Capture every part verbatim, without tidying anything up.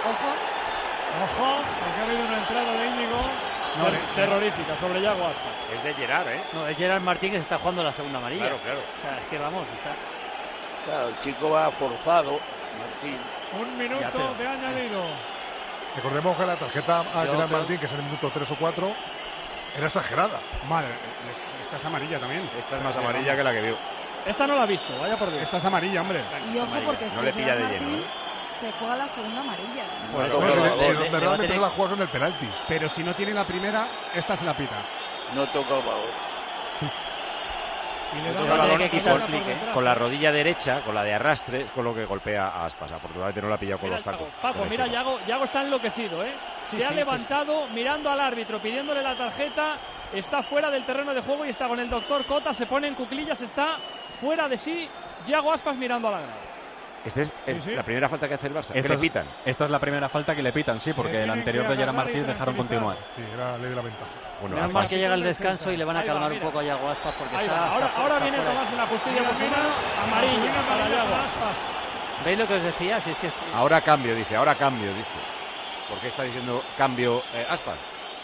Ojo. Ojo, porque ha habido una entrada de Íñigo. No, Ter terrorífica sobre Yago Aspas. Es de Gerard, ¿eh? No, es Gerard Martín que se está jugando la segunda amarilla. Claro, claro. O sea, es que vamos, está... Claro, el chico va forzado, Martín. Un minuto ya, pero... de añadido. Recordemos que la tarjeta a Gerard pero... Martín, que es en el minuto tres o cuatro, era exagerada. Vale, esta es amarilla también. Esta es más amarilla vamos. que la que vio. Esta no la ha visto, vaya por Dios. Esta es amarilla, hombre. Y ojo, porque es no que le pilla de Martín lleno, ¿eh? se juega la segunda amarilla. Pues no, si, si, si donde realmente se la juega son el penalti. Pero si no tiene la primera, esta se la pita. No toca el balón. Y le da el balón que quitar con, con la rodilla derecha, con la de arrastre, es con lo que golpea a Aspas. Afortunadamente no la ha pillado con mira los tacos. Paco, mira, Yago, Yago está enloquecido, ¿eh? Sí, se ha sí, levantado pues... mirando al árbitro, pidiéndole la tarjeta. Está fuera del terreno de juego y está con el doctor Cota. Se pone en cuclillas, está fuera de sí. Yago Aspas mirando a la grada. Esta es el, sí, sí. la primera falta que hace el Barça. Esta que le es, pitan. Esta es la primera falta que le pitan, sí, porque el anterior de Gerard Martín dejaron continuar. Sí, era ley de la ventaja. Bueno, menos mal que llega el descanso y le van a calmar va, un poco a Yago Aspas porque ahí está, va. Ahora, está, ahora está viene fuera. Tomás en la justicia posible amarilla para Yago Aspas. ¿Veis lo que os decía? Si es que sí. Ahora cambio, dice, ahora cambio, dice. ¿Por qué está diciendo cambio eh, Aspas?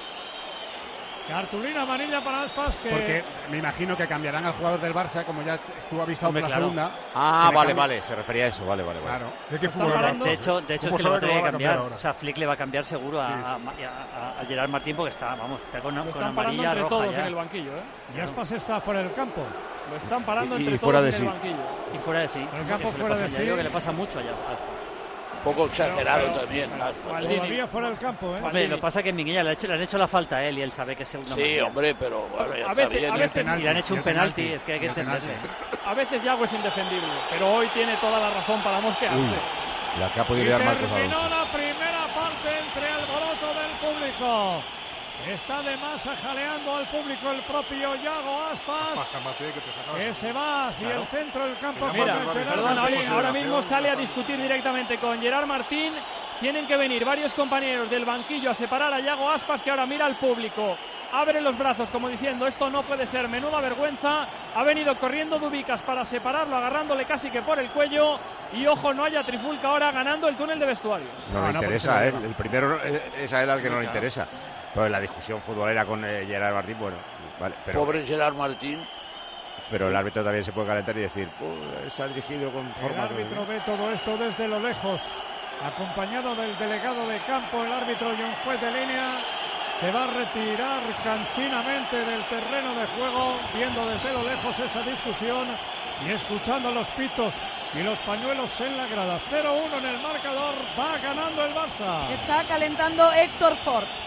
Cartulina amarilla para Aspas. Que... Porque me imagino que cambiarán al jugador del Barça, como ya estuvo avisado Hombre, por la claro. segunda. Ah, vale, vale, se refería a eso, vale, vale. vale. Claro. ¿De qué fútbol de hecho, de hecho es que le va a tener que cambiar. O sea, Flick le va a cambiar seguro a, sí, sí. a, a, a Gerard Martín porque está, vamos, está con, Lo con están amarilla parando entre roja todos ya. en el banquillo, ¿eh? Y Aspas está fuera del campo. Lo están parando y, entre y todos fuera de en sí. el banquillo. Y fuera de sí. El campo fuera de sí. Yo digo que le pasa mucho allá. Un poco exagerado pero, también. Pero, todavía fuera del campo, ¿eh? Hombre, lo que pasa es que en Minguilla le, ha hecho, le han hecho la falta a él y él sabe que es segunda Sí, manera. hombre, pero bueno, ya a está veces, bien. A veces, y le han hecho un penalti, penalti, es que hay que entenderle. A veces Yago es indefendible, pero hoy tiene toda la razón para mosquearse. Uy, la que ha podido liar Marcos Alonso. Terminó la primera parte entre alboroto del público. Está de masa jaleando al público el propio Yago Aspas, que se va hacia claro. el centro del campo. Mira, perdón, ahora, ahora mismo sale a discutir directamente con Gerard Martín. Tienen que venir varios compañeros del banquillo a separar a Yago Aspas, que ahora mira al público. Abre los brazos como diciendo, esto no puede ser, menuda vergüenza. Ha venido corriendo Dubicas para separarlo, agarrándole casi que por el cuello. Y ojo, no haya trifulca ahora ganando el túnel de vestuarios. No, no le no, interesa a él, el primero es a él al que no le interesa. Pero la discusión futbolera con eh, Gerard Martín, bueno, vale. Pero, Pobre Gerard Martín. Pero el árbitro también se puede calentar y decir, oh, se ha dirigido con forma. El árbitro ve todo esto desde lo lejos, acompañado del delegado de campo, el árbitro y un juez de línea. Se va a retirar cansinamente del terreno de juego, viendo desde lo lejos esa discusión y escuchando los pitos y los pañuelos en la grada. cero uno en el marcador, va ganando el Barça. Está calentando Héctor Ford.